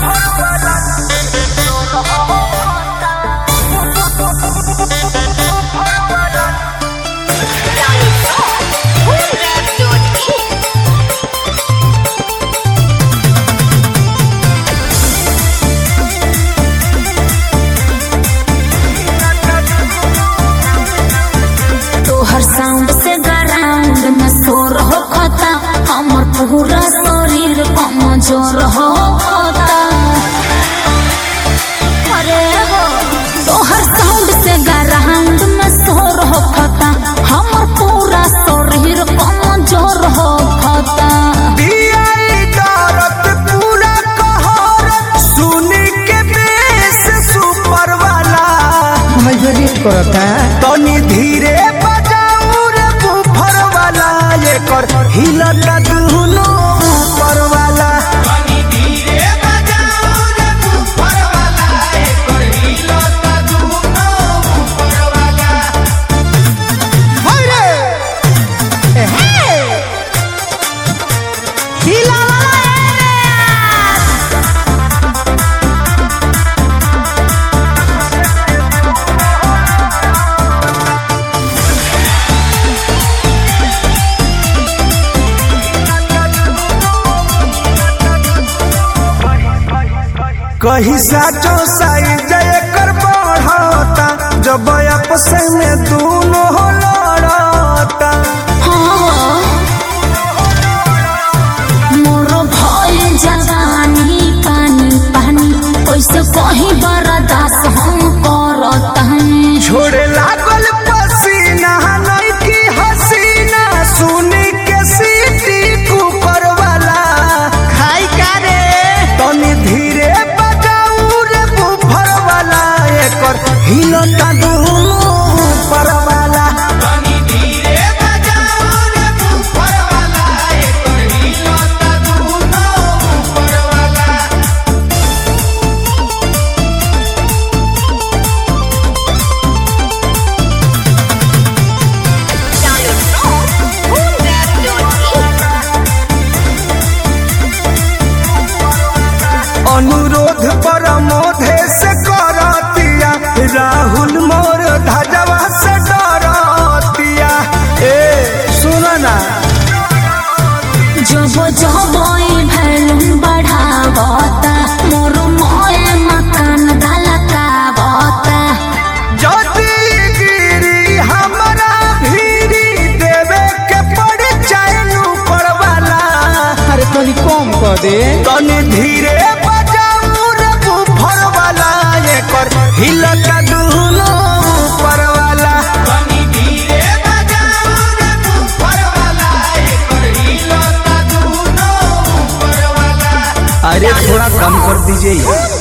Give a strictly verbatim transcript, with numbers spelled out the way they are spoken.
Sound से ground में शोर हो खाता, हमर पूरा शरीर कमजोर हो खाता। अरे हो तोहर साउंड से ग्राउंड में शोर हो खाता, हमर पूरा शरीर कमजोर हो खाता। पूरा कहर सुनी के बेस सुपर वाला मजबूरी करता तनी धीरे कर हिलता दुनो ऊपर वाला तनी धीरे बजाओ रे ऊपर वाला कर हिलता दुनो ऊपर वाला। हाय रे हे हिला कहीं साचो साइज एकर बढ़ता, जब आपस में दोनों लड़ता। मोर भइल जवानी पानी पानी, ओइसे कहीं बर्दाश्त हम करतानी। छोड़े लागल पसीना नहीं की हसीना, सुनी के सीटी कुकर वाला खाई का रे तनी धीरे हिलता दुनो ऊपर वाला तनी धीरे बजाओ रे ऊपर वाला एकर हिलता दुनो ऊपर वाला। अनुरोध परमोधे से करतिया, राहुल मोर धजवा से डरतिया। ए सुनो ना जब जब भैलून बढ़ावता, मोर मोए मकान धलकावता। जदी गिरी हमरा भीरी देवे के पड़ चाइनु परवाला। अरे तनी कम कर दे तनी धीरे बजाऊ रे ऊपर वाला एकर हिलता दुनो ऊपर वाला तनी धीरे बजाऊ रे ऊपर वाला एकर हिलता दुनो ऊपर वाला। अरे थोड़ा कम कर दीजिए।